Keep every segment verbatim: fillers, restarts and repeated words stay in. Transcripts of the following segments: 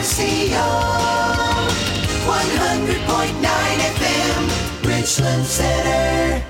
C O, one hundred point nine F M, Richland Center.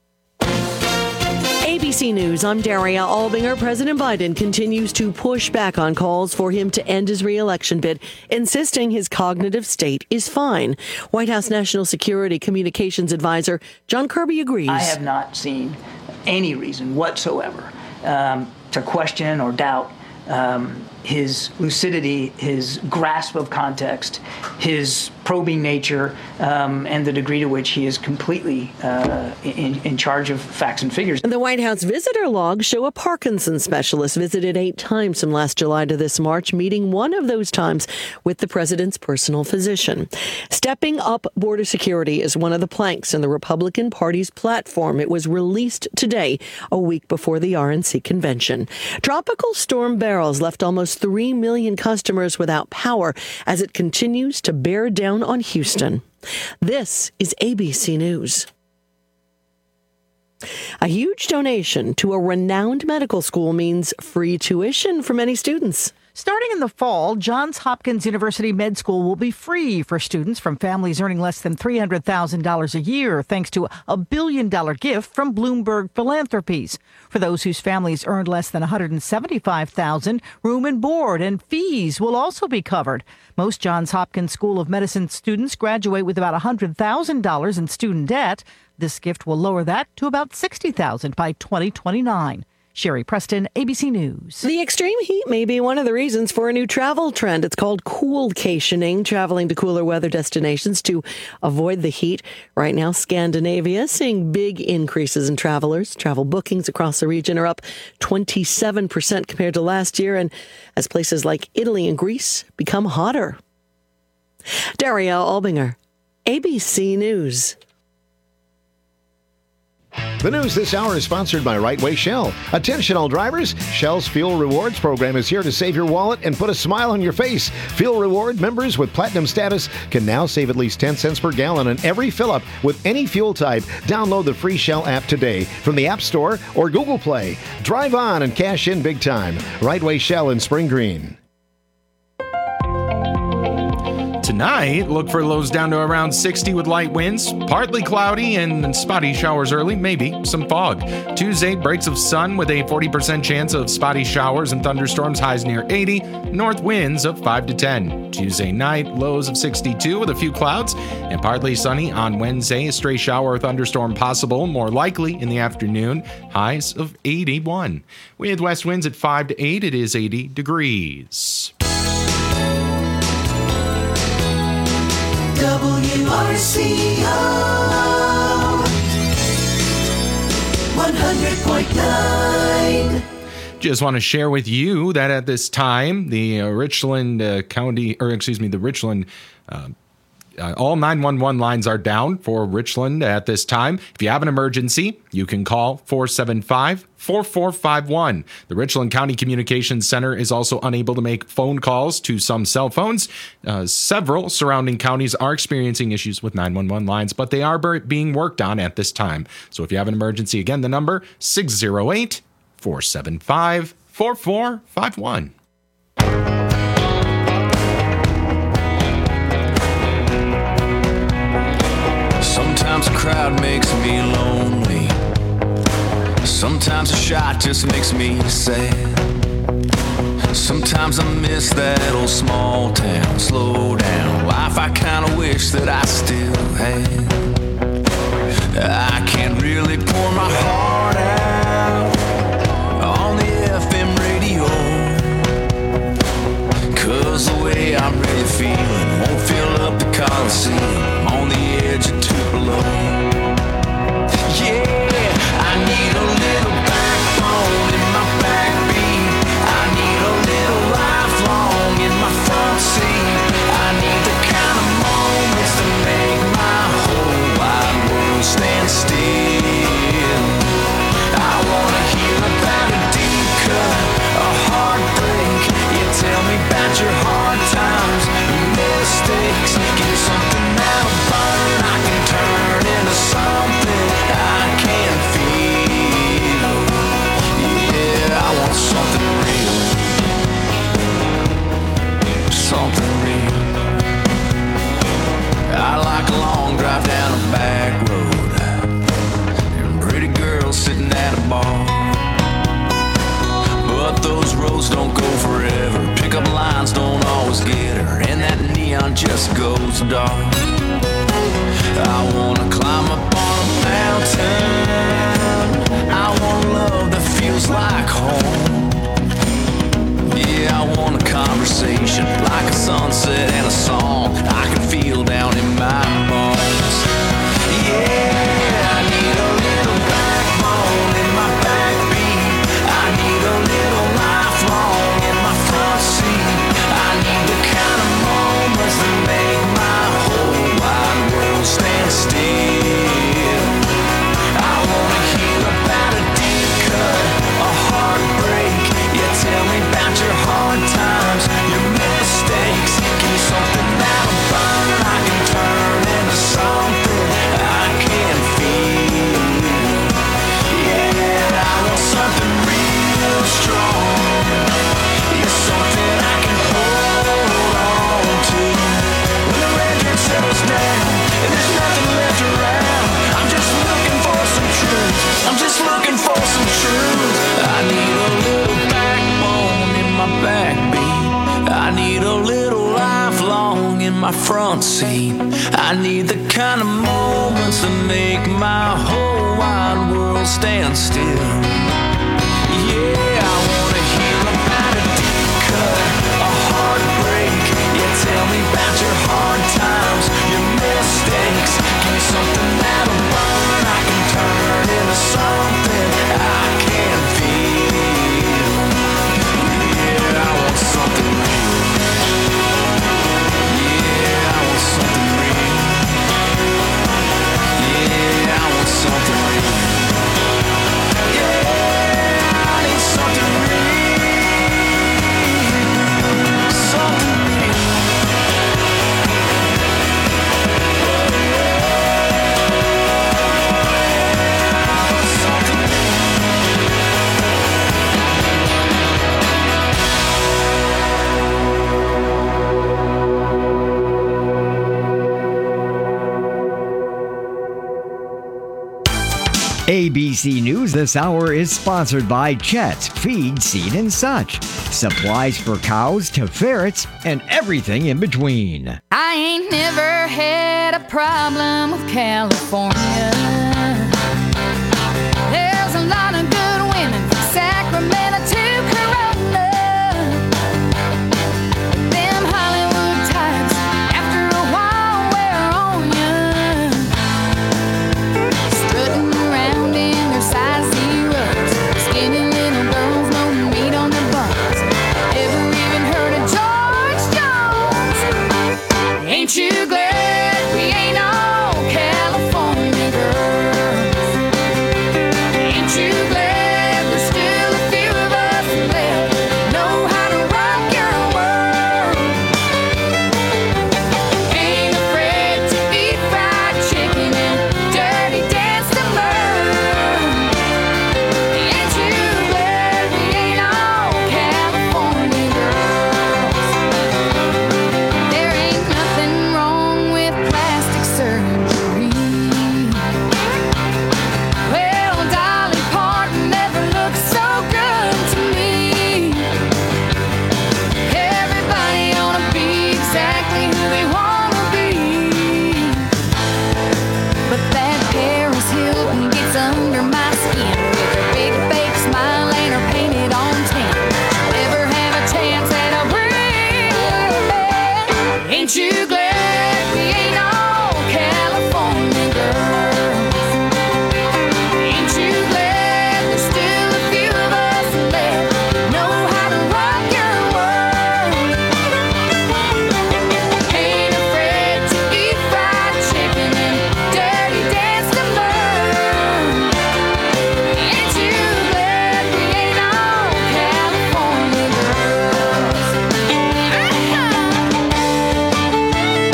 A B C News, I'm Daria Albinger. President Biden continues to push back on calls for him to end his re-election bid, insisting his cognitive state is fine. White House National Security Communications Advisor John Kirby agrees. I have not seen any reason whatsoever um, to question or doubt um, his lucidity, his grasp of context, his probing nature, um, and the degree to which he is completely uh, in, in charge of facts and figures. The White House visitor logs show a Parkinson's specialist visited eight times from last July to this March, meeting one of those times with the president's personal physician. Stepping up border security is one of the planks in the Republican Party's platform. It was released today, a week before the R N C convention. Tropical Storm Beryl left almost three million customers without power as it continues to bear down on Houston. This is A B C News. A huge donation to a renowned medical school means free tuition for many students. Starting in the fall, Johns Hopkins University Med School will be free for students from families earning less than three hundred thousand dollars a year, thanks to a billion-dollar gift from Bloomberg Philanthropies. For those whose families earned less than one hundred seventy-five thousand dollars, room and board and fees will also be covered. Most Johns Hopkins School of Medicine students graduate with about one hundred thousand dollars in student debt. This gift will lower that to about sixty thousand dollars by twenty twenty-nine. Sherry Preston, A B C News. The extreme heat may be one of the reasons for a new travel trend. It's called coolcationing, traveling to cooler weather destinations to avoid the heat. Right now, Scandinavia is seeing big increases in travelers. Travel bookings across the region are up twenty-seven percent compared to last year, and as places like Italy and Greece become hotter. Daria Albinger, A B C News. The news this hour is sponsored by Right Way Shell. Attention all drivers, Shell's Fuel Rewards program is here to save your wallet and put a smile on your face. Fuel Reward members with Platinum status can now save at least ten cents per gallon on every fill-up with any fuel type. Download the free Shell app today from the App Store or Google Play. Drive on and cash in big time. Right Way Shell in Spring Green. Tonight, look for lows down to around sixty with light winds, partly cloudy and spotty showers early, maybe some fog. Tuesday, breaks of sun with a forty percent chance of spotty showers and thunderstorms, highs near eighty, north winds of five to ten. Tuesday night, lows of sixty-two with a few clouds and partly sunny on Wednesday. A stray shower or thunderstorm possible, more likely in the afternoon, highs of eighty-one. With west winds at five to eight, it is eighty degrees. W R C O, one hundred point nine. Just want to share with you that at this time, the uh, Richland uh, County, or excuse me, the Richland, uh, uh, all nine one one lines are down for Richland at this time. If you have an emergency, you can call four seven five, four four five one. The Richland County Communications Center is also unable to make phone calls to some cell phones. Uh, several surrounding counties are experiencing issues with nine one one lines, but they are being worked on at this time. So if you have an emergency, again, the number six oh eight, four seven five, four four five one. Sometimes a crowd makes me lonely. Sometimes a shot just makes me sad. Sometimes I miss that old small town. Slow down life I kinda wish that I still had. I can't really pour my heart out on the F M radio, 'cause the way I'm really feeling won't fill up the Coliseum on the edge of Tupelo. Yeah, I need a little backbone in my backbeat. I need a little lifelong in my front seat. I need the kind of moments to make my whole wide world stand still. I wanna hear about a deep cut, a heartbreak. You tell me about your hard times, your mistakes. Give me something that'll burn, I can turn it and that neon just goes dark. I wanna climb up on a mountain. I want love that feels like home. Yeah, I want a conversation like a sunset and a song I can feel down in my bones. Yeah, I need a little backbone in my backbeat. I need a little lifelong in my front seat. I need the kind of moments that make my whole wide world stand still. I wanna hear about a deep cut, a heartbreak. Yeah, tell me about your hard times, your mistakes. Give me something that'll burn, I can turn into something I can feel. Yeah, I want something real strong. Yeah, something I can hold on to. When the record settles down and there's nothing left around, I'm just looking for some truth. I'm just looking for some truth. I need a little backbone in my backbeat. I need a little lifelong in my front seat. I need the kind of moments that make my whole wide world stand still. Yeah, I wanna hear about a deep cut, a heartbreak. Yeah, tell me about your hard times, your mistakes. Give me something that'll burn, I can turn into something I can feel. Yeah, I want something real. Yeah, I want something real. Yeah, I want something real. Yeah, I need something real. Something real. Something real. A B C News this hour is sponsored by Chet's Feed, Seed and Such. Supplies for cows to ferrets and everything in between. I ain't never had a problem with California. There's a lot of good women from Sacramento to Corona. Them Hollywood types, after a while, wear on ya. Strutting around in their size zeros, skinny little girls, no meat on their bones. Ever even heard of George Jones? Ain't you glad we ain't all California girls? Ain't you glad there's still a few of us left know how to rock your world? Ain't afraid to eat fried chicken and dirty dance to learn. Ain't you glad we ain't all California girls? There ain't nothing wrong with plastic surgery. Well, Dolly Parton never looked so good to me. Everybody ought to be exactly who they want to be. But that Paris Hilton gets under my skin with her big fake smile and her painted on tin. Never have a chance at a ring. Ain't you glad we ain't all California girls? Ain't you glad there's still a few of us left know how to rock your world? Ain't afraid to eat fried chicken and dirty dance to learn. Ain't you glad we ain't all California girls?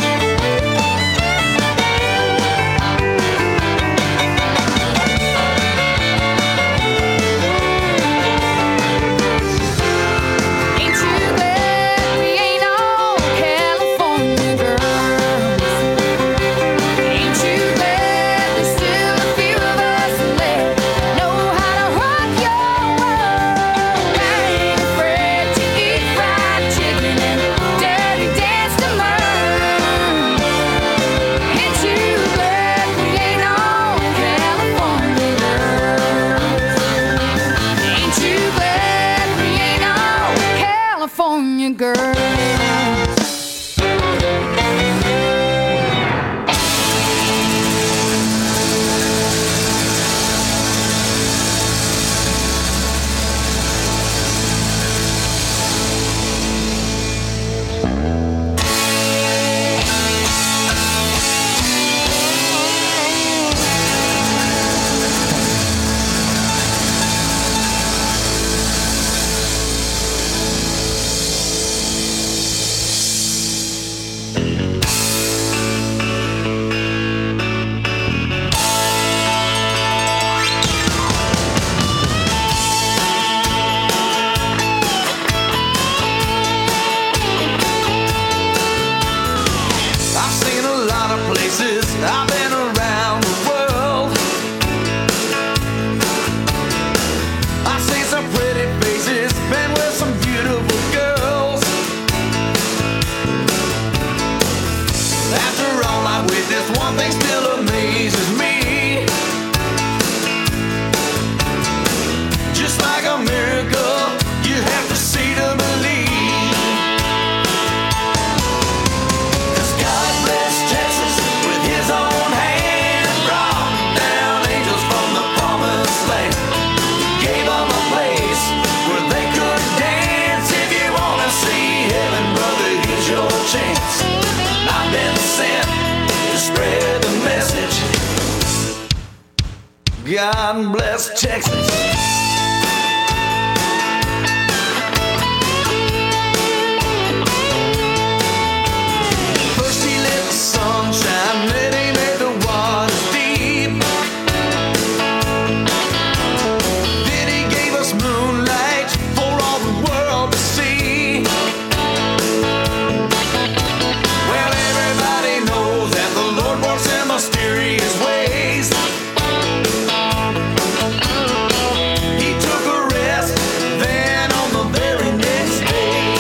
I've seen a lot of places, I've been around the world. I've seen some pretty faces, been with some beautiful girls. After all I witnessed, one thing still amazes me. Just like a miracle, you have to see to believe. Chance. I've been sent to spread the message. God bless Texas. First he let the sun shine, then he made the waters deep. Then he gave us moonlight for all the world to see. Mysterious ways. He took a rest, then on the very next day.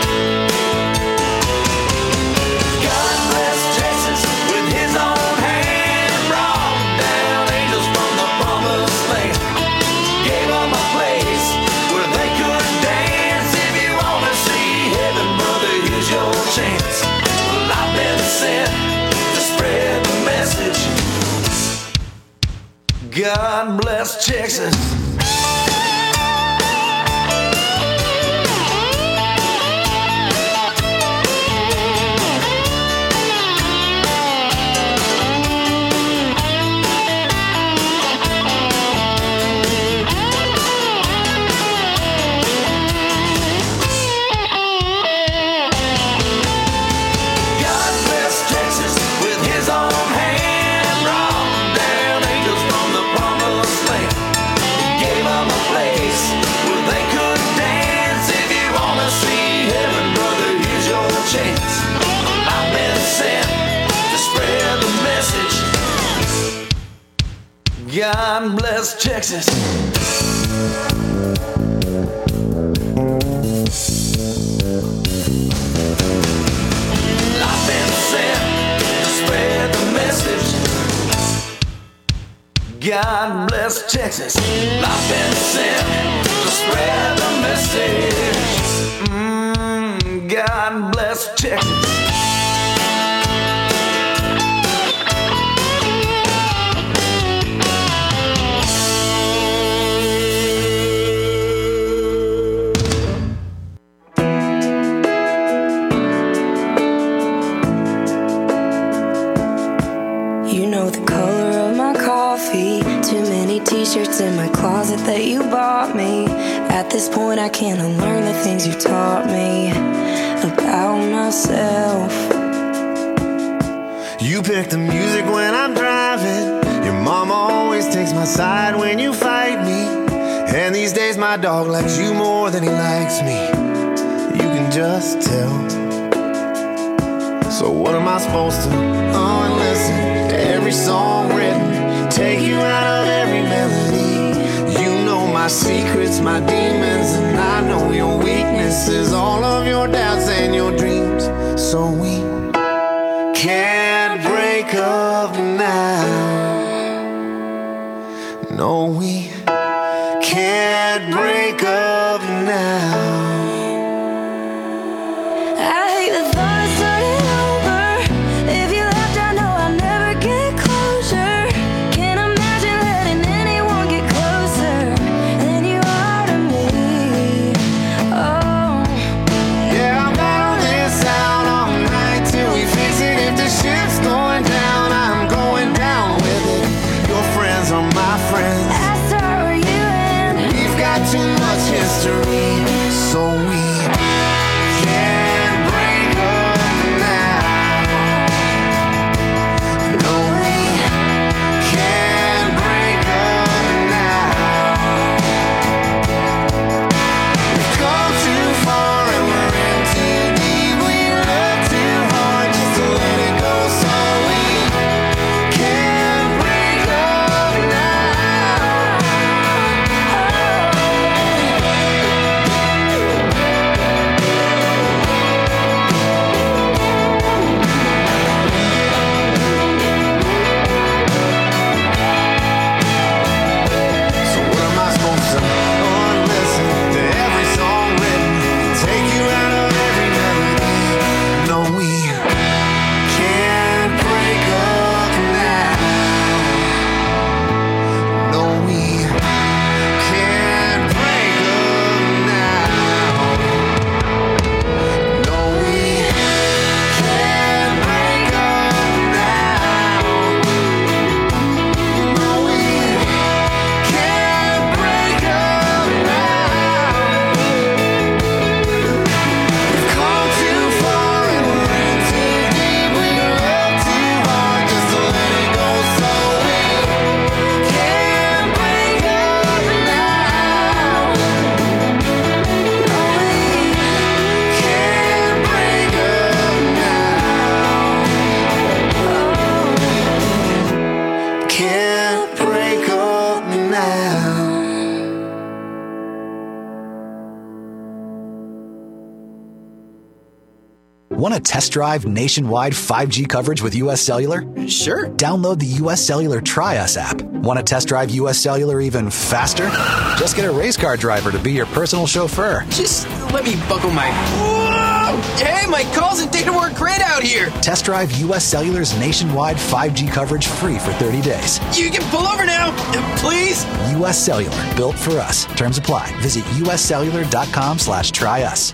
God bless Texas with his own hand, brought down angels from the promised land. Gave them a place where they could dance. If you want to see heaven, brother, here's your chance. Well, I've been sent to spread the message. God bless Texas. I've been sent to spread the message. God bless Texas. I've been sent to spread the message. God bless Texas. I've been sent to spread the message. Mm, God bless Texas. You know the color of my coffee. Too many t-shirts in my closet that you bought me. At this point I can't unlearn the things you taught me about myself. You pick the music when I'm driving. Your mama always takes my side when you fight me. And these days my dog likes you more than he likes me. You can just tell. So what am I supposed to unlisten to every song written? Take you out of every melody. You know my secrets, my demons, and I know your weaknesses, all of your doubts and your dreams. So we can't break up now. No, we can't break up now. I hate the thought of starting over. If you left, I know I'll never get closure. Can't imagine letting anyone get closer than you are to me. Oh, Yeah, I'll battle this out all night till we fix it. If the ship's going down, I'm going down with it. Your friends are my friends. I start Want to test drive nationwide five G coverage with U S Cellular? Sure. Download the U S Cellular Try Us app. Want to test drive U S Cellular even faster? Just get a race car driver to be your personal chauffeur. Just let me buckle my... Whoa! Hey, my calls and data work great out here. Test drive U S Cellular's nationwide five G coverage free for thirty days. You can pull over now, please. U S Cellular, built for us. Terms apply. Visit uscellular.com slash try us.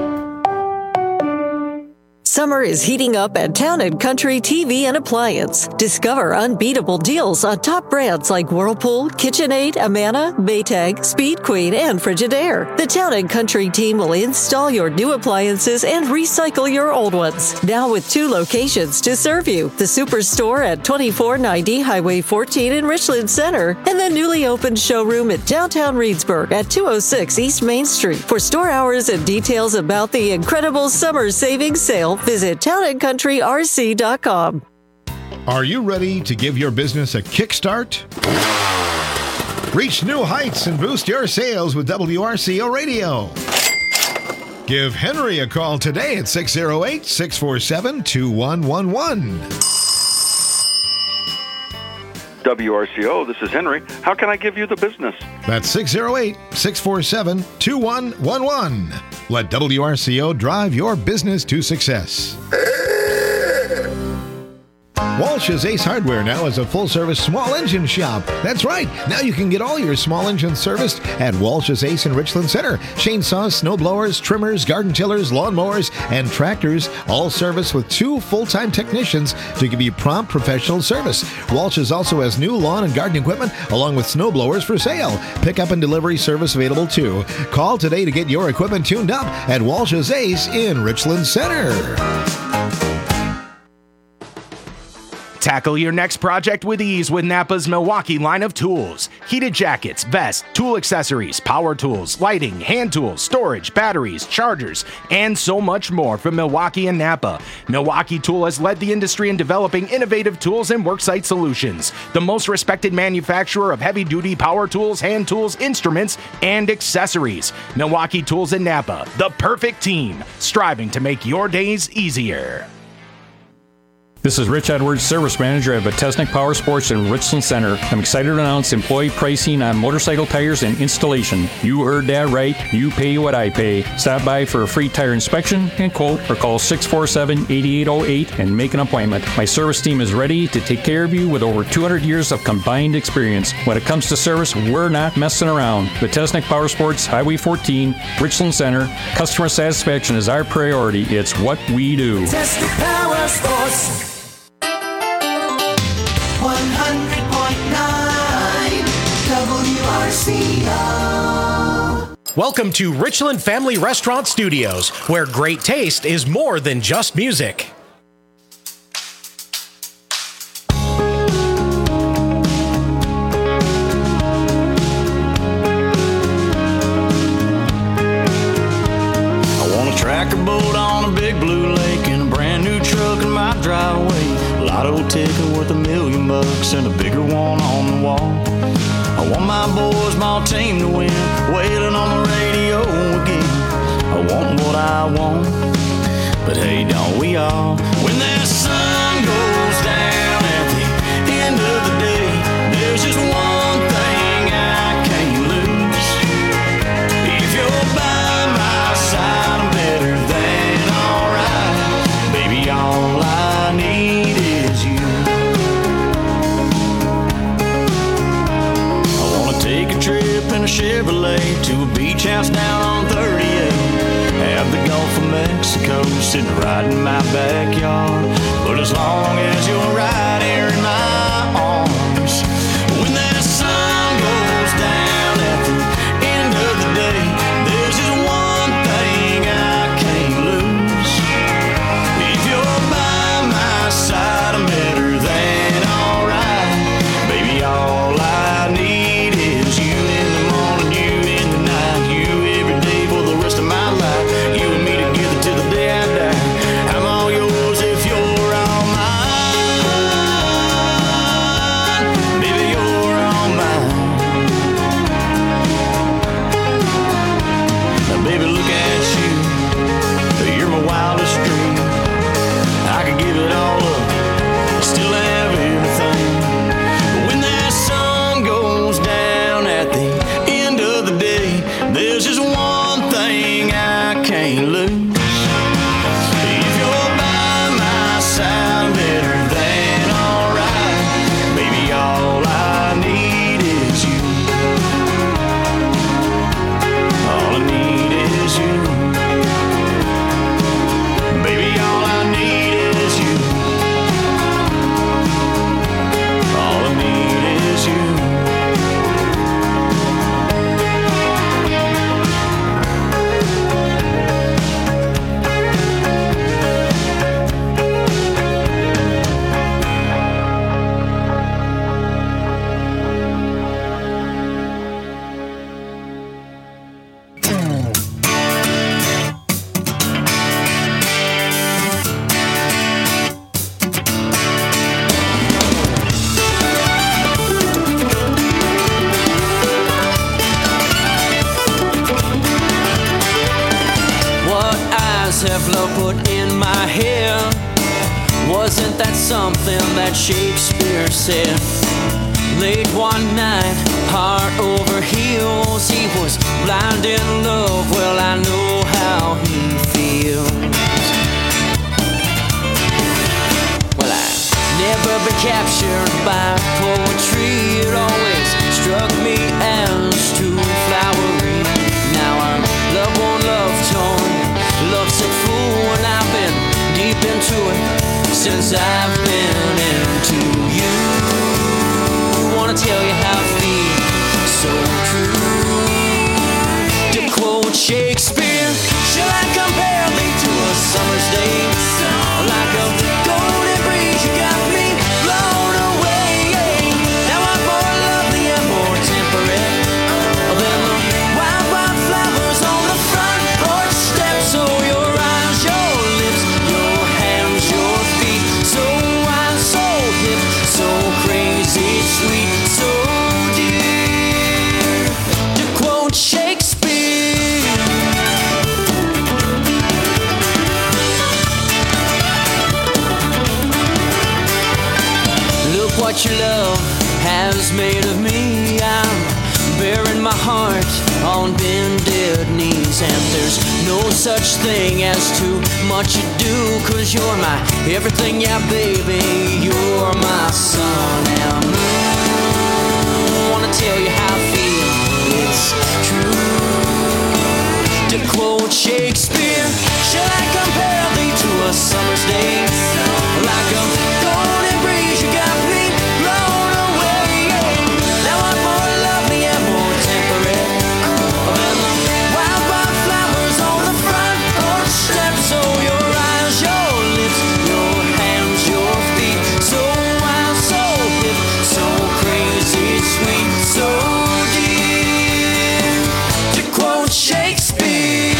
Summer is heating up at Town and Country T V and Appliance. Discover unbeatable deals on top brands like Whirlpool, KitchenAid, Amana, Maytag, Speed Queen, and Frigidaire. The Town and Country team will install your new appliances and recycle your old ones. Now with two locations to serve you. The Superstore at twenty-four ninety Highway fourteen in Richland Center and the newly opened showroom at downtown Reedsburg at two oh six East Main Street. For store hours and details about the incredible summer savings sale, visit town and country r c dot com. Are you ready to give your business a kickstart? Reach new heights and boost your sales with W R C O Radio. Give Henry a call today at six oh eight, six four seven, two one one one. W R C O, this is Henry. How can I give you the business? That's six oh eight, six four seven, two one one one. Let W R C O drive your business to success. Walsh's Ace Hardware now is a full-service small engine shop. That's right. Now you can get all your small engines serviced at Walsh's Ace in Richland Center. Chainsaws, snowblowers, trimmers, garden tillers, lawnmowers, and tractors, all serviced with two full-time technicians to give you prompt professional service. Walsh's also has new lawn and garden equipment along with snowblowers for sale. Pickup and delivery service available too. Call today to get your equipment tuned up at Walsh's Ace in Richland Center. Tackle your next project with ease with Napa's Milwaukee line of tools. Heated jackets, vests, tool accessories, power tools, lighting, hand tools, storage, batteries, chargers, and so much more from Milwaukee and Napa. Milwaukee Tool has led the industry in developing innovative tools and worksite solutions. The most respected manufacturer of heavy-duty power tools, hand tools, instruments, and accessories. Milwaukee Tools and Napa, the perfect team, striving to make your days easier. This is Rich Edwards, Service Manager at Vitesnik Power Sports in Richland Center. I'm excited to announce employee pricing on motorcycle tires and installation. You heard that right. You pay what I pay. Stop by for a free tire inspection and quote or call six four seven, eight eight zero eight and make an appointment. My service team is ready to take care of you with over two hundred years of combined experience. When it comes to service, we're not messing around. Vitesnik Power Sports, Highway fourteen, Richland Center. Customer satisfaction is our priority. It's what we do. Vitesnik Power Sports. one hundred point nine W R C O. Welcome to Richland Family Restaurant Studios, where great taste is more than just music. I want a tractor boat on a big blue lake and a brand new truck in my driveway. Lotto ticket worth a million bucks and a bigger one on the wall. I want my boys, my team to win, wailing on the radio again. I want what I want, but hey, don't we all? When that sun goes down at the end of the day, there's just one thing I can't lose. If you're by my side, I'm better than alright. Baby, all I need is you. I wanna take a trip in a Chevrolet to a beach house down on thirty-eight. Have the Gulf of Mexico sitting right in my backyard. But as long as you're right here in my arms, when that sun goes down at the end of the day, there's just one thing I can't lose. If you're by my side, I'm better than alright. Baby, all I need is you in the morning, you in the night, you every day for the rest of my life. You and me together till the day I die. I'm all yours if you're all mine. Wasn't that something that Shakespeare said? Late one night, heart over heels, he was blind in love. Well, I know how he feels. Well, I've never been captured by poetry. It always struck me as too flowery. Now I'm love on love torn, lovesick fool, and I've been deep into it since I've been into you. Wanna tell you how I feel, so true. To quote Shakespeare, shall I compare thee to a summer's day? Like a golden breeze, you got me blown away. Now I'm more lovely and more temperate than the wild, wild flowers on the front porch steps. So your eyes, your lips, your hands, your feet, so wild, so hip, so crazy, sweet, so dear. To quote Shakespeare. Look what your love has made of me. I'm bearing my heart on bended knees, and there's no such thing as too much ado, 'cause you're my everything, yeah baby, you're my sun and moon. Wanna tell you how I feel, it's true. To quote Shakespeare, shall I compare thee to a summer's day? Like a golden breeze, you got me blown away. Now I'm more lovely and more temperate than the wild, wild flowers on the front porch steps. So your eyes, your lips, your hands, your feet, so wild, so hip, so crazy, sweet, so dear. To quote Shakespeare,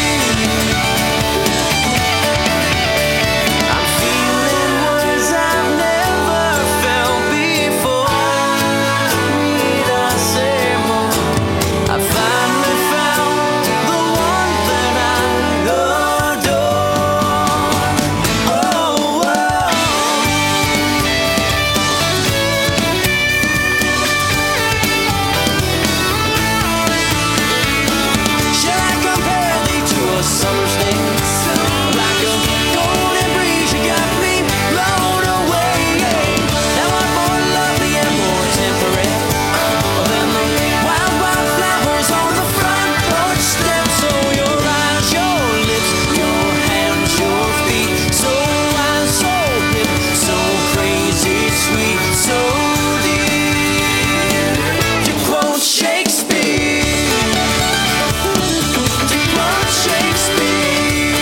I'm feeling words I've never felt before. Need I say more? I finally found the one that I adore. Oh, oh. Shall I compare thee to a summer's day? Like a golden breeze, you got me blown away. Now I'm more lovely and more temperate than the wild, wild flowers on the front porch steps. So your eyes, your lips, your hands, your feet, so wild, so hip, so crazy, sweet, so dear. To quote Shakespeare, to quote Shakespeare.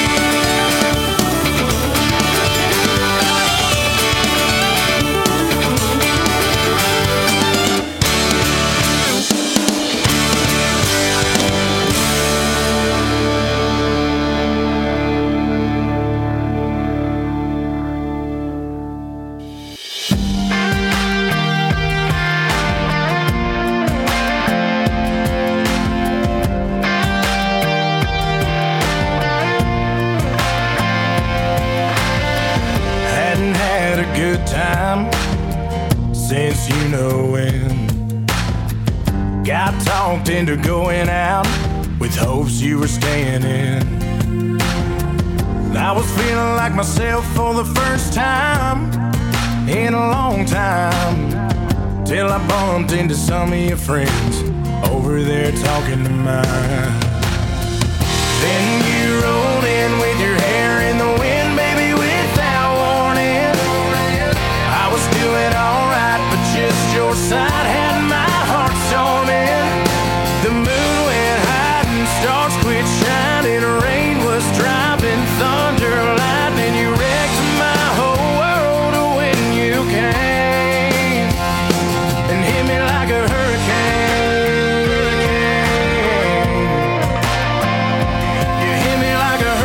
Hadn't had a good time since you know when. Got talked into going out with hopes you were staying in. I was feeling like myself for the first time in a long time, till I bumped into some of your friends over there talking to mine. Then you rolled in with your hair in the wind, baby, without warning. I was doing alright, but just your side had my heart storming. The moon went high and stars quit shining. Rain was dropping, thunder, lightning. You wrecked my whole world when you came and hit me like a hurricane. You hit me like a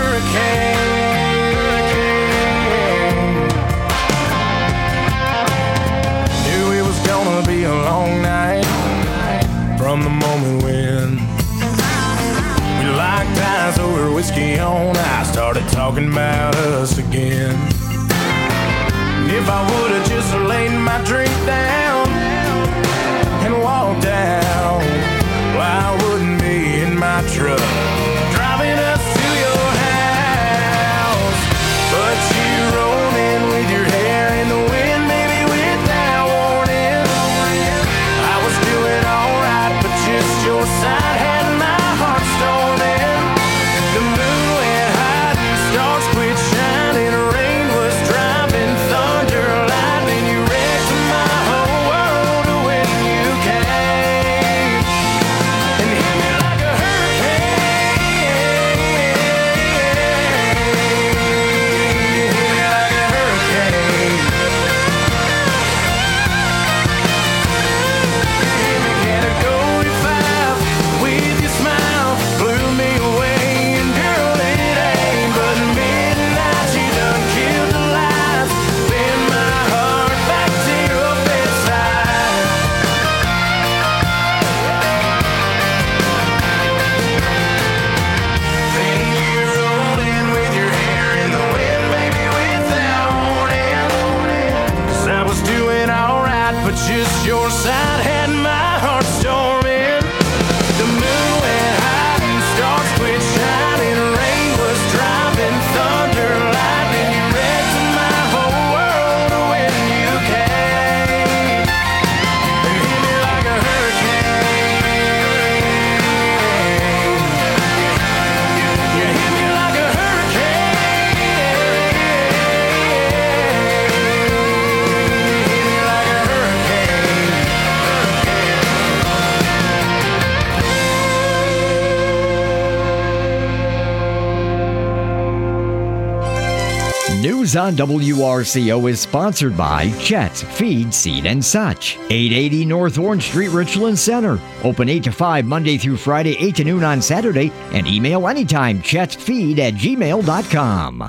if I would've just laid my drink down and walked down, well, I wouldn't be in my truck driving us to your house. But you rolled in with your hair in the wind, baby, without warning. I was doing alright, but just your side had my heart storming. The moon went high and stars quit shining. Rain was driving, thunder, lightning. You wrecked my whole world when you came and hit me like a hurricane. You hit me like a hurricane. Hit me, can I go five with your smile? Blew me away, and girl, it ain't but midnight. You done killed the lights, bend my heart back to your bedside. Then you rolled in with your hair in the wind, baby, without warning. 'Cause I was doing alright, but just your side had my heart storming. The moon went high and stars quit shining. Rain was driving, thunder, lightning. You wrecked my whole world when you came and hit me like a hurricane. You hit me like a hurricane. You hit me like a hurricane. News on W R C O is sponsored by Chet's Feed, Seed and Such. eight eighty North Orange Street, Richland Center. Open eight to five Monday through Friday, eight to noon on Saturday. And email anytime, chetfeed at gmail dot com.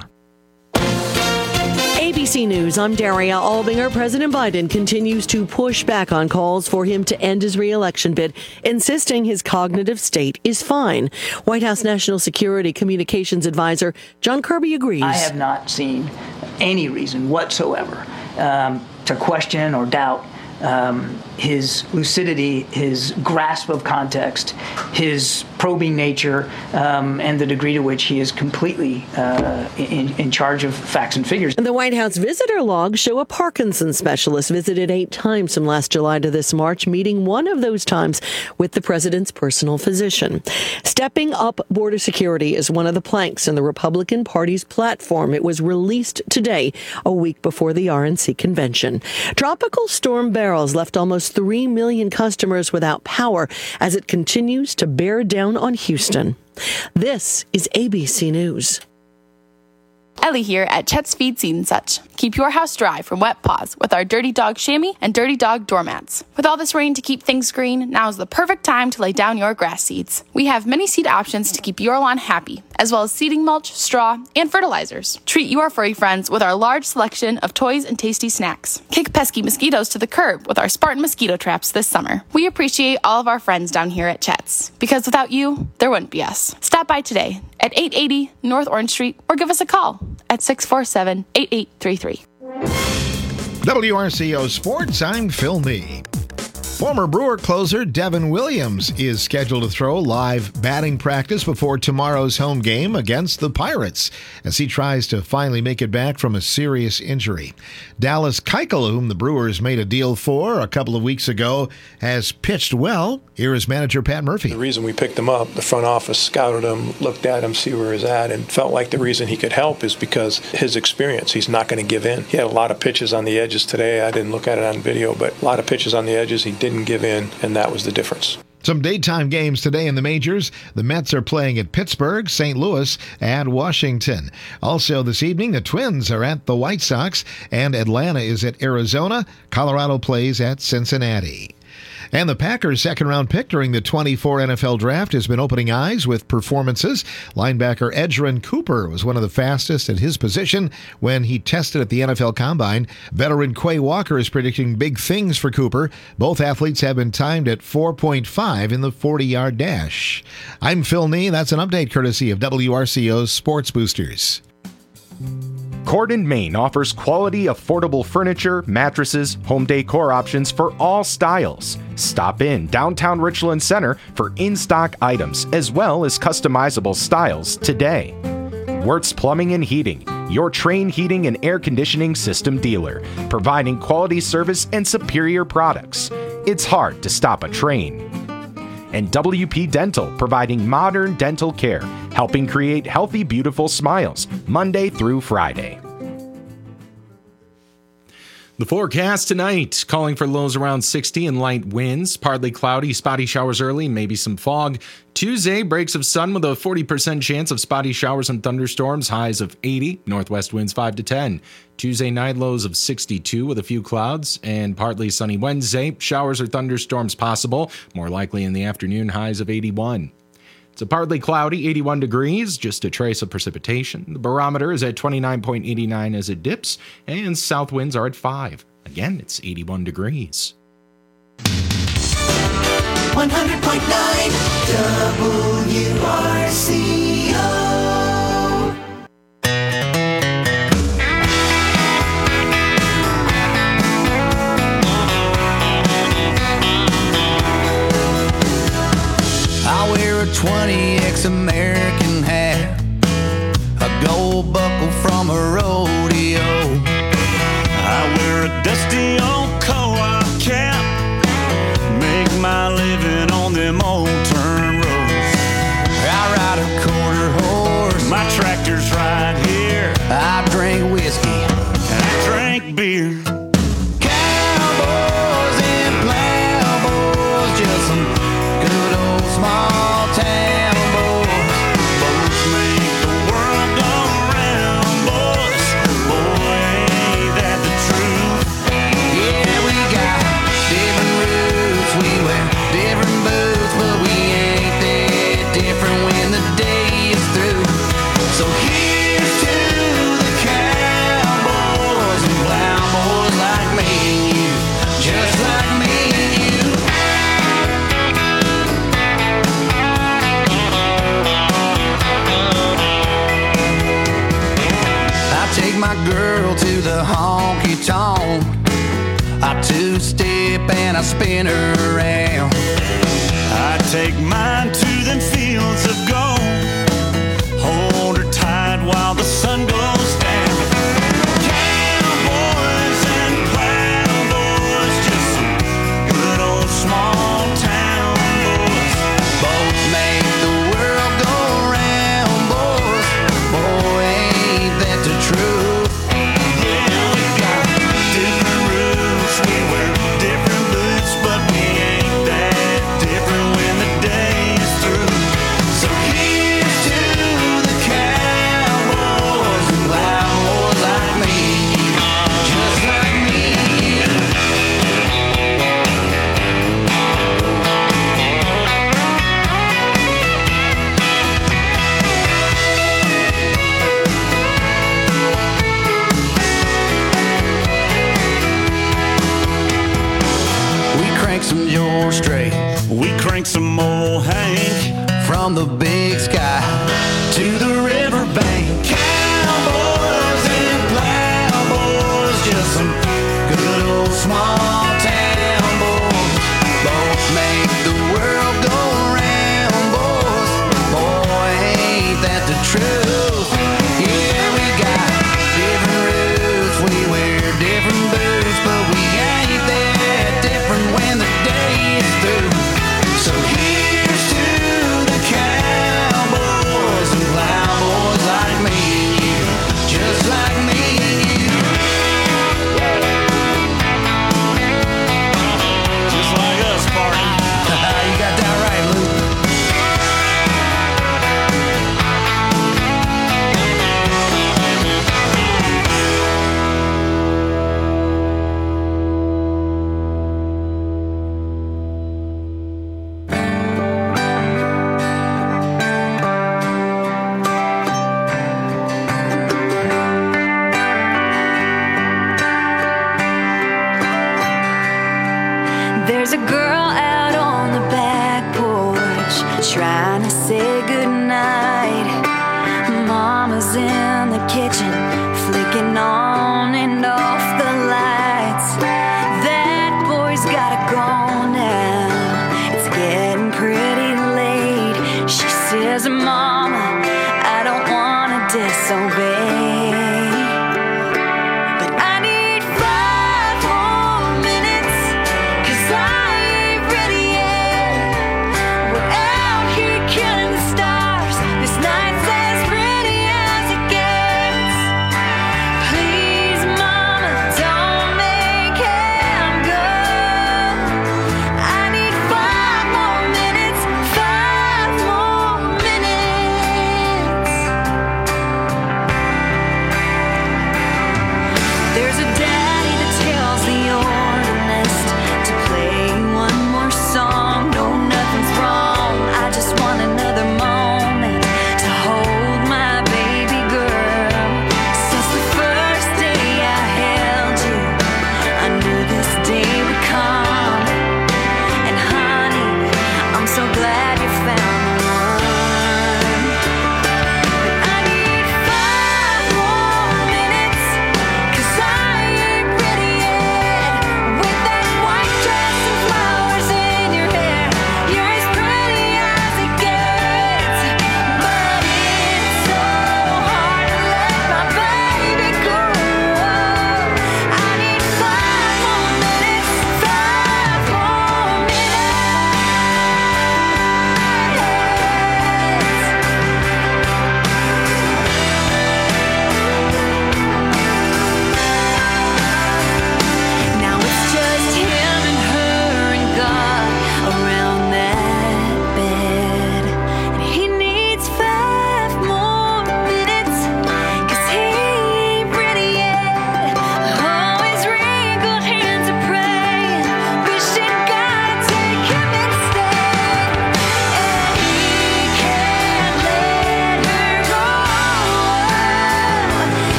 A B C News, I'm Daria Albinger. President Biden continues to push back on calls for him to end his re-election bid, insisting his cognitive state is fine. White House National Security Communications Advisor John Kirby agrees. I have not seen any reason whatsoever um, to question or doubt um, his lucidity, his grasp of context, his probing nature, um, and the degree to which he is completely uh, in, in charge of facts and figures. The White House visitor logs show a Parkinson's specialist visited eight times from last July to this March, meeting one of those times with the president's personal physician. Stepping up border security is one of the planks in the Republican Party's platform. It was released today, a week before the R N C convention. Tropical Storm Barrels left almost three million customers without power as it continues to bear down on Houston. This is A B C News. Ellie here at Chet's Feed, Seed and Such. Keep your house dry from wet paws with our Dirty Dog chamois and Dirty Dog doormats. With all this rain to keep things green, now is the perfect time to lay down your grass seeds. We have many seed options to keep your lawn happy, as well as seeding mulch, straw, and fertilizers. Treat your furry friends with our large selection of toys and tasty snacks. Kick pesky mosquitoes to the curb with our Spartan mosquito traps this summer. We appreciate all of our friends down here at Chet's, because without you, there wouldn't be us. Stop by today at eight eighty North Orange Street or give us a call at six four seven, eight eight three three. W R C O Sports, I'm Phil Nee. Former Brewer closer Devin Williams is scheduled to throw live batting practice before tomorrow's home game against the Pirates as he tries to finally make it back from a serious injury. Dallas Keuchel, whom the Brewers made a deal for a couple of weeks ago, has pitched well. Here is manager Pat Murphy. The reason we picked him up, the front office scouted him, looked at him, see where he's at, and felt like the reason he could help is because his experience. He's not going to give in. He had a lot of pitches on the edges today. I didn't look at it on video, but a lot of pitches on the edges. He didn't give in, and that was the difference. Some daytime games today in the majors. The Mets are playing at Pittsburgh, Saint Louis, and Washington. Also this evening, the Twins are at the White Sox, and Atlanta is at Arizona. Colorado plays at Cincinnati. And the Packers' second-round pick during the twenty-four N F L Draft has been opening eyes with performances. Linebacker Edgerrin Cooper was one of the fastest at his position when he tested at the N F L Combine. Veteran Quay Walker is predicting big things for Cooper. Both athletes have been timed at four point five in the forty-yard dash. I'm Phil Nee. That's an update courtesy of W R C O's Sports Boosters. Cordon, Maine offers quality, affordable furniture, mattresses, home decor options for all styles. Stop in downtown Richland Center for in-stock items as well as customizable styles today. Wirtz Plumbing and Heating, your Trane heating and air conditioning system dealer, providing quality service and superior products. It's hard to stop a Trane. And W P Dental, providing modern dental care, helping create healthy, beautiful smiles, Monday through Friday. The forecast tonight, calling for lows around sixty and light winds, partly cloudy, spotty showers early, maybe some fog. Tuesday, breaks of sun with a forty percent chance of spotty showers and thunderstorms, highs of eighty, northwest winds five to ten. Tuesday night, lows of sixty-two with a few clouds, and partly sunny Wednesday, showers or thunderstorms possible, more likely in the afternoon, highs of eighty-one. It's a partly cloudy, eighty-one degrees, just a trace of precipitation. The barometer is at twenty-nine point eight nine as it dips, and south winds are at five. Again, it's eighty-one degrees. one hundred point nine W R C O. I wear a twenty X American hat, a gold buckle from a rodeo. I wear a dusty old co-op cap, make my living on them old turn roads. I ride a quarter horse, my tractor's right here. I drink whiskey, and I drink beer. Cowboys and plowboys, just some good old small town boys. Boats make the world go round, boys. Boy, ain't that the truth? Yeah, we got different roots, we wear different boots, but we ain't that different when the day is through. So here's to the cowboys and plowboys like me and you, just like me and you. I take my girl to the honky tonk, I two-step and I spin her around. I take mine to them fields of gold, hold her tight while the sun goes down. Cowboys and plowboys, just some good old small town boys. Both make the world go round, boys. Boy, ain't that the truth? Yeah, we got different roots, we wear different boots, but we ain't that different when the day is through. So here's to the cowboys and plowboys like me, just like me. We crank some George Strait, We crank some old Hank, from the big sky to the riverbank. Cowboys and plowboys, just some good old small town boys. Both make the world go round, boys. Boy, ain't that the truth? Yeah, we got different roots, we wear different boots, but we ain't that different when the day is through. So here's to the cowboys and plowboys like me and you, just like me and you. just like us, Spartan. You got that right, Luke. There's a girl out on the back porch trying to say goodnight. Mama's in the kitchen flicking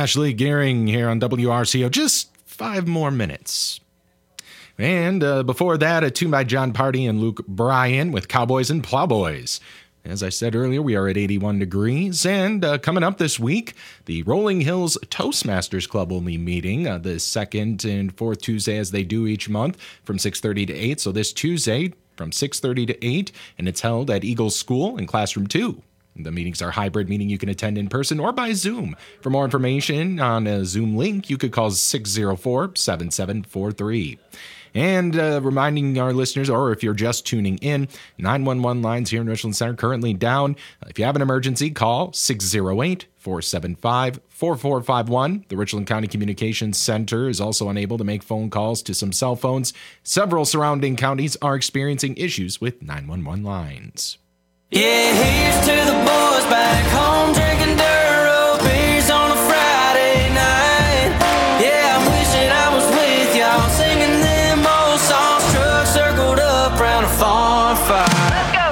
Ashley Gearing here on W R C O. Just five more minutes. And uh, before that, a tune by John Party and Luke Bryan with Cowboys and Plowboys. As I said earlier, we are at eighty-one degrees, and uh, coming up this week, the Rolling Hills Toastmasters Club will be meeting uh, the second and fourth Tuesday, as they do each month, from six thirty to eight. So this Tuesday, from six thirty to eight, and it's held at Eagles School in Classroom two. The meetings are hybrid, meaning you can attend in person or by Zoom. For more information on a Zoom link, you could call six oh four, seven seven four three. And uh, reminding our listeners, or if you're just tuning in, nine one one lines here in Richland Center currently down. If you have an emergency, call six oh eight, four seven five, four four five one. The Richland County Communications Center is also unable to make phone calls to some cell phones. Several surrounding counties are experiencing issues with nine one one lines. Yeah, here's to the boys back home drinking Duro beers on a Friday night. Yeah, I'm wishing I was with y'all singing them old songs. Truck circled up round a farm fire. Let's go!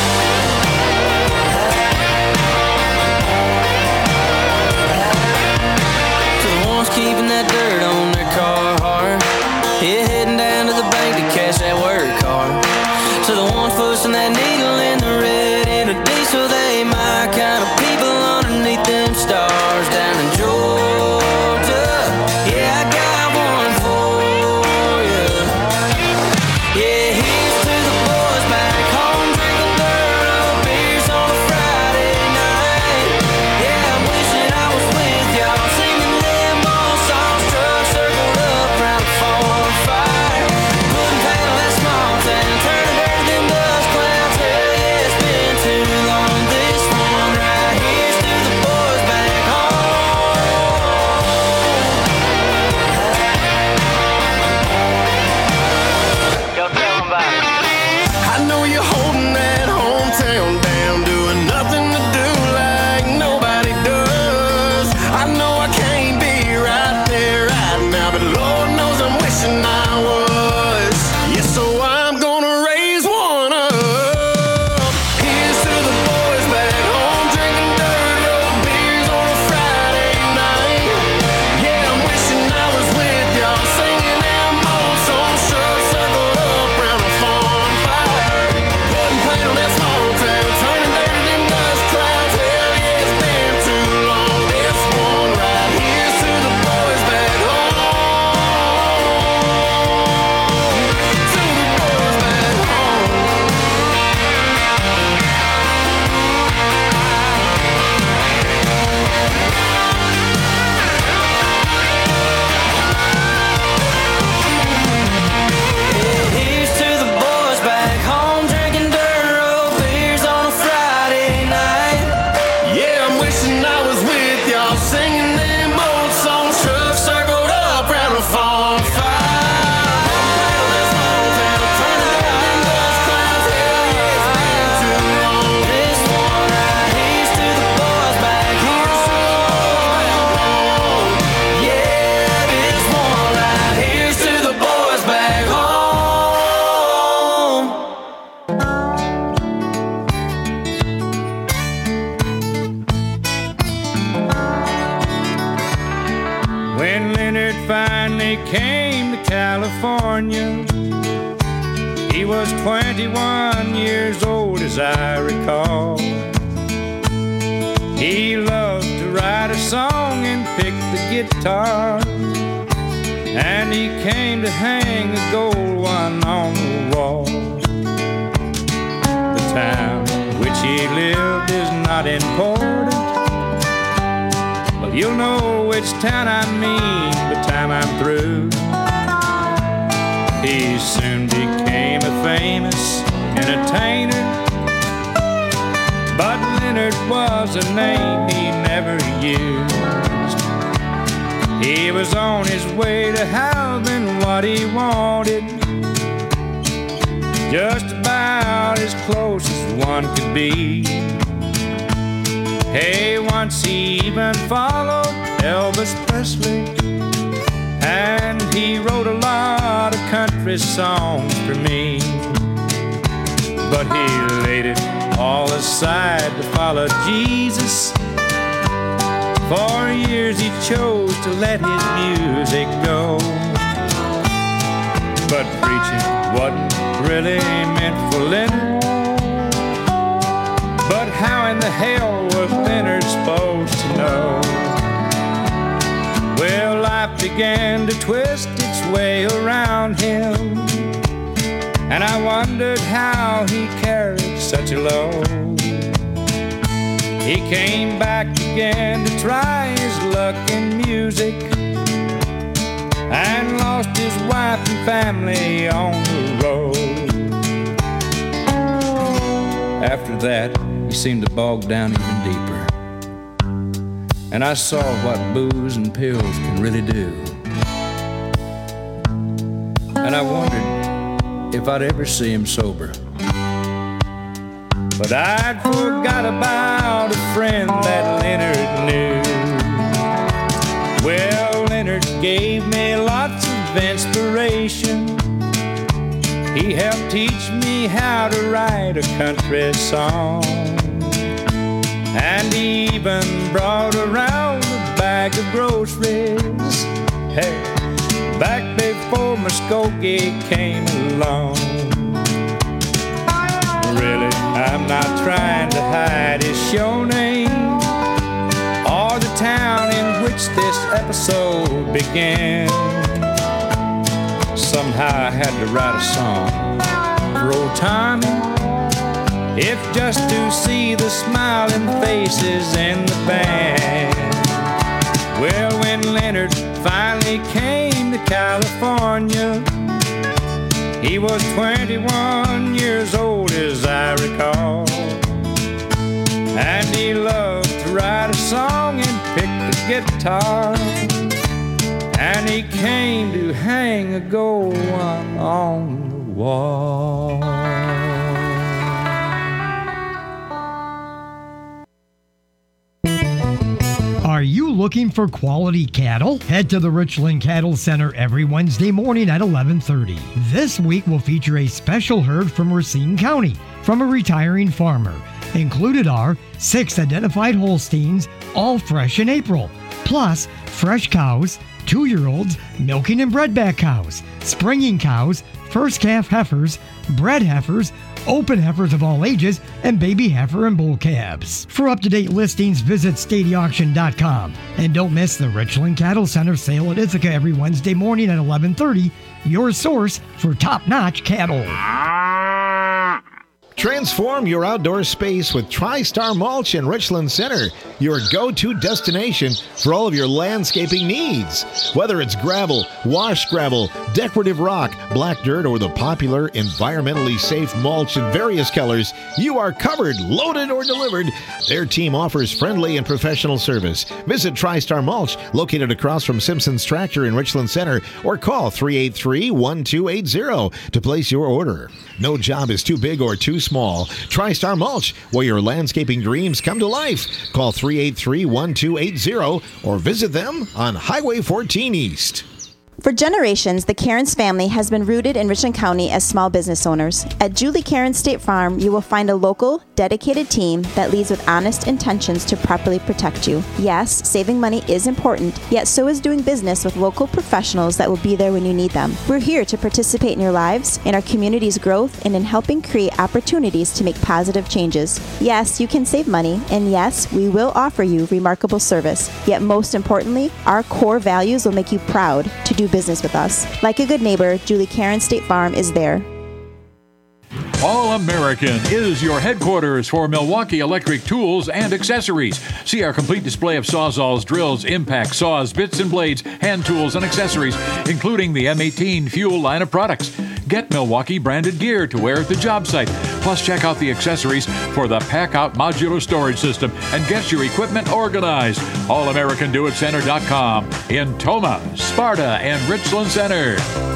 To the ones keeping that dirt on their car hard. Yeah, heading down to the bank to cash that work card. To the ones pushing that needle in the red in a diesel, they my kind of people underneath them stars down in Georgia. Yeah, I got one for you. Yeah, here's to the boys back home drinking Duro beers on a Friday night. Yeah, I'm wishing I was with y'all singing them old songs. Truck circled up round the farm fire. Putting paint on that small town, turning dirty them dust clouds. Hell yeah, it's been too long. This one right here's to the boys back home. Go tell them about it. I know you're holding that hometown down, doing nothing to do like nobody does. I know I can't be right there right now, but Lord knows I'm wishing I was. Yeah, so I'm gonna raise one up. Here's to the boys back home drinking Duro beers on a Friday night. Yeah, I'm wishing I was with y'all singing them old songs. Truck circled up round a farm fire. Putting paint on that small town, turning dirty them dust clouds. Hell yeah, it's been too long. This one right here's to the boys back home. To the boys back home. Here's to the boys back home drinking Duro beers on a Friday night. Yeah, I'm wishing I was with y'all singing them old songs. Truck circled up round a farm fire. Turning down them dust clouds. Hell yeah, it's been too long. This one right here's to the boys back home. Yeah, this one right here's to the boys back home. When Leonard finally came to California, he was twenty-one years old, as I recall. He loved to write a song and pick the guitar, and he came to hang a gold one on the wall. The town in which he lived is not important, but you'll know which town I mean by the time I'm through. He soon became a famous entertainer, but Leonard was a name he never used. He was on his way to having what he wanted, just about as close as one could be. Hey, once he even followed Elvis Presley, and he wrote a lot of country songs for me. But he laid it all aside to follow Jesus, For years he chose to let his music go, but preaching wasn't really meant for Leonard. But how in the hell was Leonard supposed to know? Well, life began to twist its way around him, and I wondered how he carried such a load. He came back again to try his luck in music, and lost his wife and family on the road. After that, he seemed to bog down even deeper, and I saw what booze and pills can really do. And I wondered if I'd ever see him sober. But I'd forgot about a friend that Leonard knew. Well, Leonard gave me lots of inspiration. He helped teach me how to write a country song, and he even brought around a bag of groceries, hey, back before Muskogee came along. Really, I'm not trying to hide his show name or the town in which this episode began. Somehow I had to write a song for old Tommy, if just to see the smiling faces in the band. Well, when Leonard finally came to California, he was twenty-one years old, as I recall, and he loved to write a song and pick the guitar, and he came to hang a gold one on the wall. Are you looking for quality cattle? Head to the Richland Cattle Center every Wednesday morning at eleven thirty. This week will feature a special herd from Racine County from a retiring farmer. Included are six identified Holsteins, all fresh in April, plus fresh cows, two-year-olds, milking and bredback cows, springing cows, first calf heifers, bred heifers, open heifers of all ages, and baby heifer and bull calves. For up-to-date listings, visit stady auction dot com. And don't miss the Richland Cattle Center sale at Ithaca every Wednesday morning at eleven thirty, your source for top-notch cattle. Transform your outdoor space with TriStar Mulch in Richland Center, your go-to destination for all of your landscaping needs. Whether it's gravel, wash gravel, decorative rock, black dirt, or the popular environmentally safe mulch in various colors, you are covered, loaded, or delivered. Their team offers friendly and professional service. Visit TriStar Mulch, located across from Simpson's Tractor in Richland Center, or call three eight three, one two eight zero to place your order. No job is too big or too small. TriStar Mulch, where your landscaping dreams come to life. Call three eight three, one two eight zero or visit them on Highway fourteen East. For generations, the Cairns family has been rooted in Richland County as small business owners. At Julie Cairns State Farm, you will find a local, dedicated team that leads with honest intentions to properly protect you. Yes, saving money is important, yet so is doing business with local professionals that will be there when you need them. We're here to participate in your lives, in our community's growth, and in helping create opportunities to make positive changes. Yes, you can save money, and yes, we will offer you remarkable service. Yet most importantly, our core values will make you proud to do business with us. Like a good neighbor, Julie Cairns State Farm is there. All American is your headquarters for Milwaukee electric tools and accessories. See our complete display of sawzalls, drills, impact saws, bits and blades, hand tools, and accessories, including the M eighteen Fuel line of products. Get Milwaukee branded gear to wear at the job site. Plus, check out the accessories for the Pack Out modular storage system and get your equipment organized. all american do it center dot com in Toma, Sparta, and Richland Center.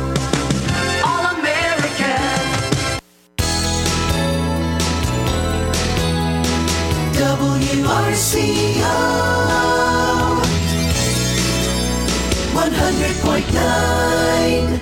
W R C O one hundred point nine.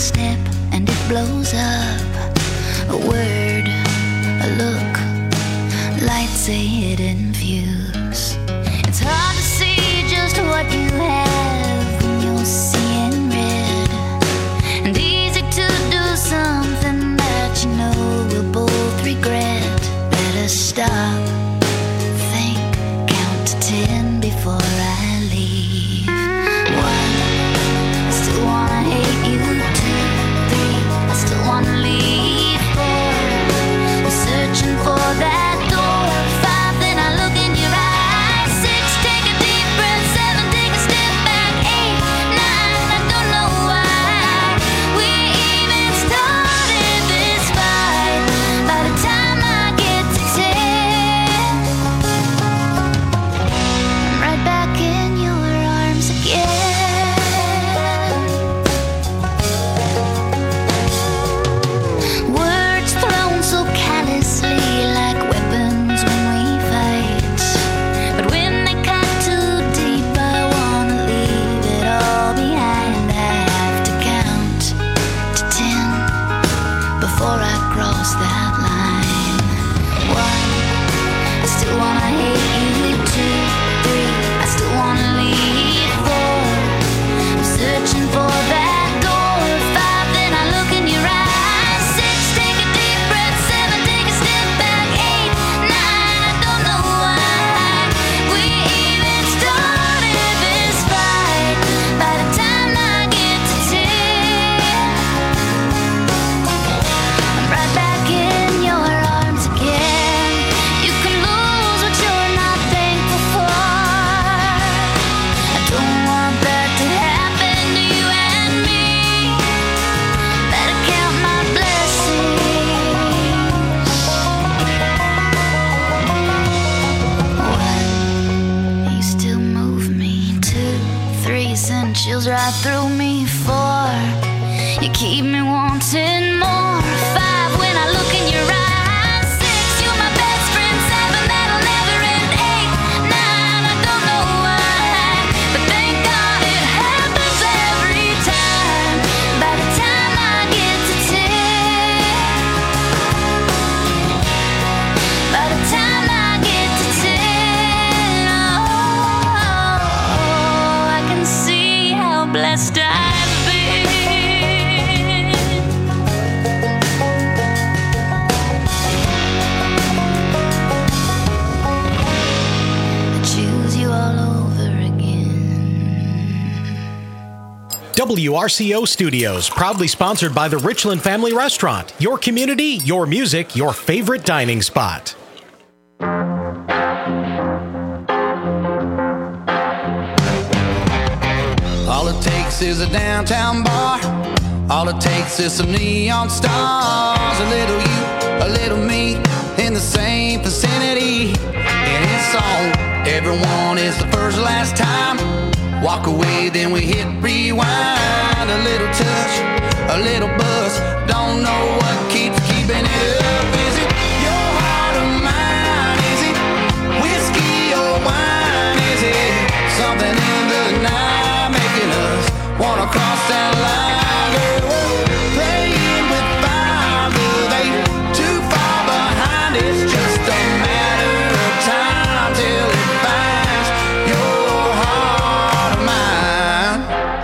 step and it blows up. A word, a look, lights a hidden fuse. It's hard to see just what you have when you're seeing red, and easy to do something that you know we'll both regret. Better stop, think, count to ten before I leave. One, I still wanna hate you. Two, three, I still wanna leave. Four, I'm searching for that door. Five, then I look in your eyes. Six, take a deep breath. Seven, take a step back. Eight, nine, I don't know why we even started this fight. By the time I get to ten, I'm right back in your arms again. Words thrown so callously like weapons when we fight, but when they cut too deep, I wanna leave it all behind. I have to count to ten before I cross that line. One, I still wanna hate you. Two, three, I still wanna leave. Four, I'm searching for that door. Five, then I look in your eyes. Six, take a deep breath. Seven, take a step back. Eight, nine, I don't know why we even started this fight. By the time I get to ten, I'm right back in your arms again. You can lose what you're not thankful for. I don't want that to happen to you and me. Better count my blessings. One, you still move me. Two, three, send chills right through me. Four, you keep me wanting more. Five, when I look in your eyes. Six, you're my best friend. Seven, that'll never end. Eight, nine, I don't know why, but thank God it happens every time. By the time I get to ten, by the time I get to ten, oh, I can see how blessed I've been. I choose you all over again. W R C O Studios, proudly sponsored by the Richland Family Restaurant. Your community, your music, your favorite dining spot. All it takes is a downtown bar. All it takes is some neon stars. A little you, a little me, in the same vicinity. And it's on. Everyone is the first last time. Walk away, then we hit rewind. A little touch, a little buzz. Don't know what keeps keeping it up. Is it your heart or mine? Is it whiskey or wine? Is it something in the night making us wanna cross that line? Girl, we're playing with fire, but they too far behind. It's just a matter of time till it finds your heart or mine.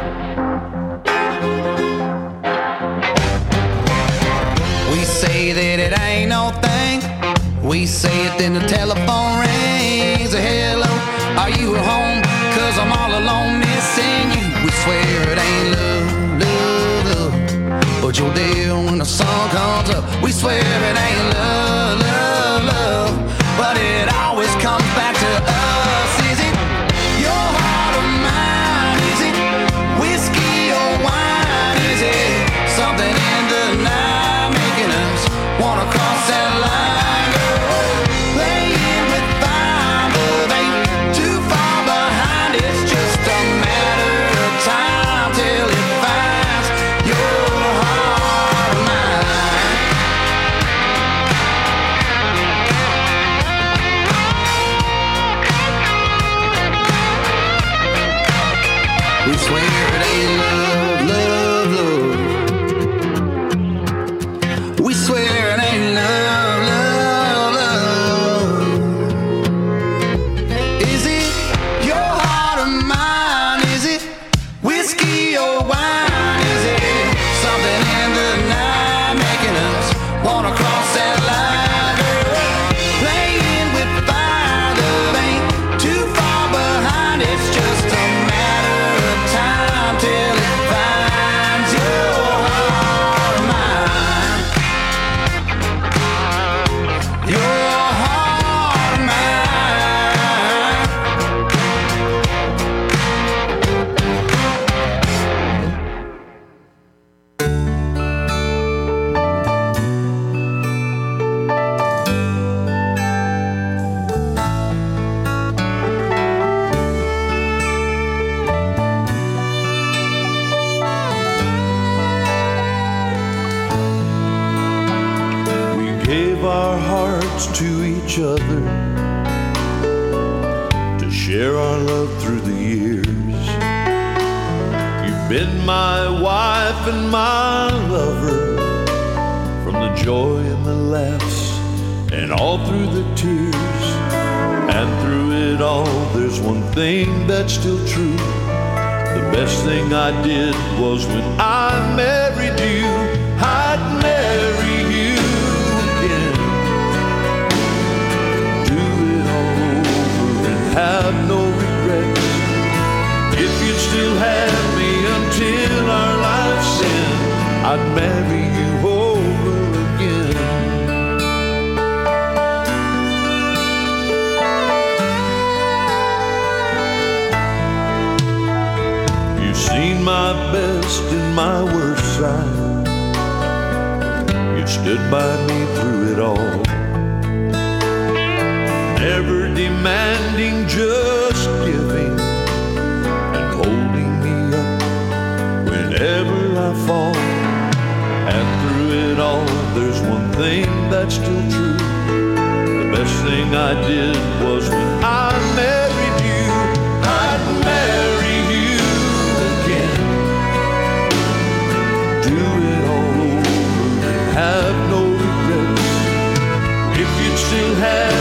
We say that it ain't no thing. We say it, then the telephone rings. A hello, are you at home? Cause I'm all alone missing you. We swear it ain't love, love, love, but you're there when the sun comes up. We swear it ain't love, love, love, but it always comes back to us. Is it your heart or mine? Is it whiskey or wine? Is it something in the night making us wanna cross that line? Girl, playing with fire, but they too far behind. It's just a matter of time till it finds your heart or mine. gave our hearts to each other to share our love through the years. You've been my wife and my lover, from the joy and the laughs and all through the tears. And through it all, there's one thing that's still true. The best thing I did was when I married you. I'd marry you again, do it all over and have no regrets. If you'd still have me until our life's end, I'd marry you over again. You've seen my best and my worst side. You've stood by me through it all, never demanding, just giving and holding me up whenever I fall. And through it all, there's one thing that's still true. The best thing I did was when I married you. I'd marry you again, do it all over and have no regrets. If you'd still have